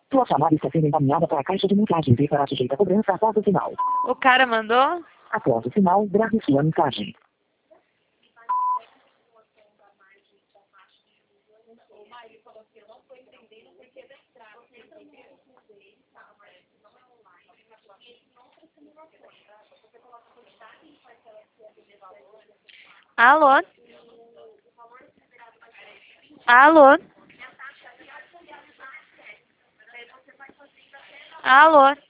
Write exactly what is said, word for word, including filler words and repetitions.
Sua chamada está sendo encaminhada para a caixa de mensagens e será sujeita a cobrança após o sinal. O cara mandou? Após o sinal, grave sua mensagem. Alô? Alô? Alô?